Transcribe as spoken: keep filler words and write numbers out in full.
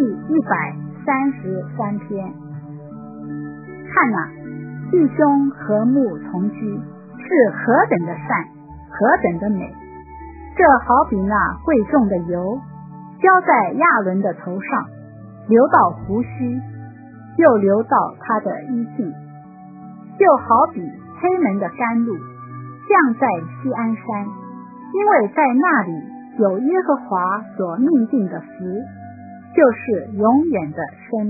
一百三十三篇。看哪，弟兄和睦同居，是何等的善，何等的美！这好比那贵重的油，浇在亚伦的头上，流到胡须，又流到他的衣襟，又好比黑门的甘露，降在锡安山，因为在那里有耶和华所命定的福，就是永远的生